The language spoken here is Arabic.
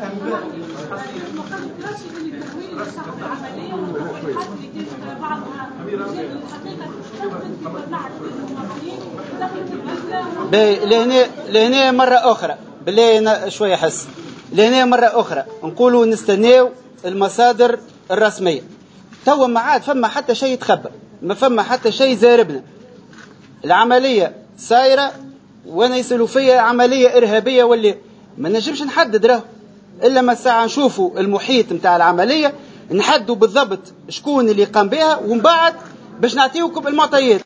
لهنا مرة أخرى بالله شوية حس لهنا مرة أخرى نقولوا نستناو المصادر الرسمية. توا ما عاد فما حتى شيء يتخبر، ما فما حتى شيء زاربنا. العملية سايرة وانا يسألوا فيها عملية إرهابية واللي ما نجمش نحدد له إلا ما الساعة نشوفوا المحيط متاع العملية نحدوا بالضبط شكون اللي قام بها، ومن بعد باش نعطيوكم المعطيات.